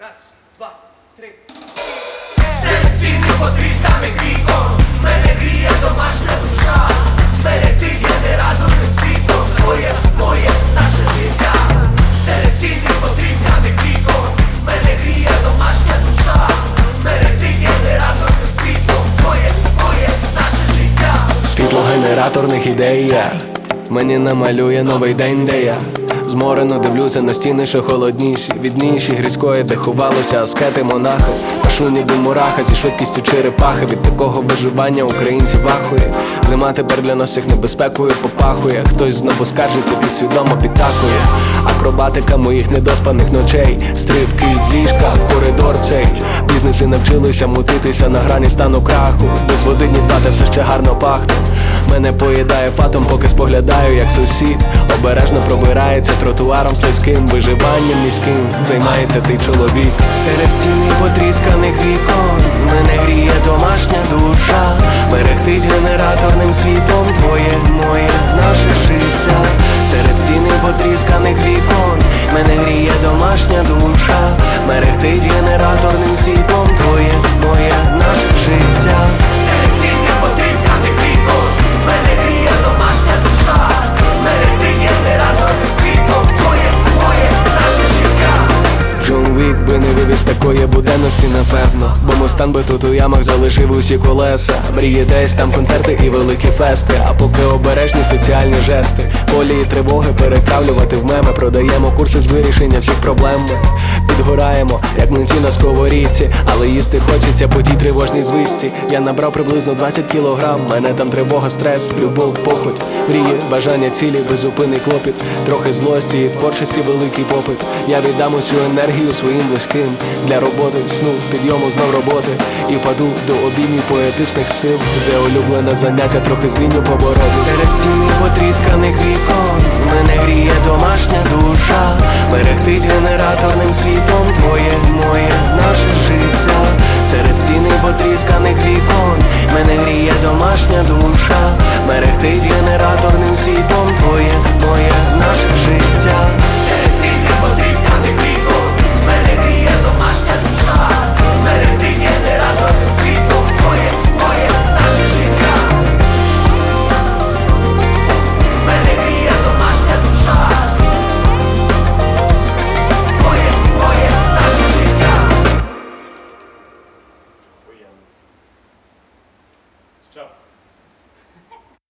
Раз, два, три. Серед світу потрісканих вікон мене гріє домашня душа. Берегти генераторним світом твоє, моє, наше життя. Серед світу потрісканих вікон мене гріє домашня душа. Берегти генераторним світом твоє, моє, наше життя. Світло генераторних ідей мені намалює новий день, де я зморено дивлюся на стіни, що холодніші, відніші, грізької, де ховалися аскети, монахи. Пашу ніби мураха зі швидкістю черепахи. Від такого виживання українці вахує. Зима тепер для нас всіх небезпекою попахує. Хтось знову скаржиться, підсвідомо підтакує. Акробатика моїх недоспаних ночей, стрибки з ліжка в коридор цей. Бізнеси навчилися мутитися на грані стану краху. Без води ні два, та все ще гарно пахне. Мене поїдає фатом, поки споглядаю, як сусід обережно пробирається тротуаром слизьким. Виживанням міським займається цей чоловік. Серед стіни потрісканих вікон мене гріє домашня душа. Мерехтить генераторним світом твоє, моє, наше життя. Серед стіни потрісканих вікон мене гріє домашня душа. Мерехтить генераторним світом твоє, моє, наше життя. Серед світу потрісканих вікон мене гріє домашня душа. Берегти генераторним світом твоє, моє, наше життя. Джон Вік би не вивіз такої буденності, напевно. Бо Мустан би тут у ямах залишив усі колеса. Мріє десь там концерти і великі фести. А поки обережні соціальні жести. Полі і тривоги перетравлювати в меми. Продаємо курси з вирішення всіх проблем. Ми підгораємо, як млинці на сковорідці. Але їсти хочеться по тій тривожній звичці. Я набрав приблизно 20 кілограм. Мене там тривога, стрес, любов, похоть. Мрії, бажання, цілі, беззупинний клопіт. Трохи злості і творчості великий попит. Я віддам усю енергію своїм близьким. Для роботи, сну, підйому знов роботи. І паду до обіймів поетичних сил, де улюблене заняття трохи злінню побороти. Серед стіни потрісканих вікон мене гріє домашня душа. Мерехтить генераторним світом твоє, моє, наше життя. Серед стіни потрісканих вікон мене гріє домашня душа. Мерехтить генераторним світом твоє, моє, наше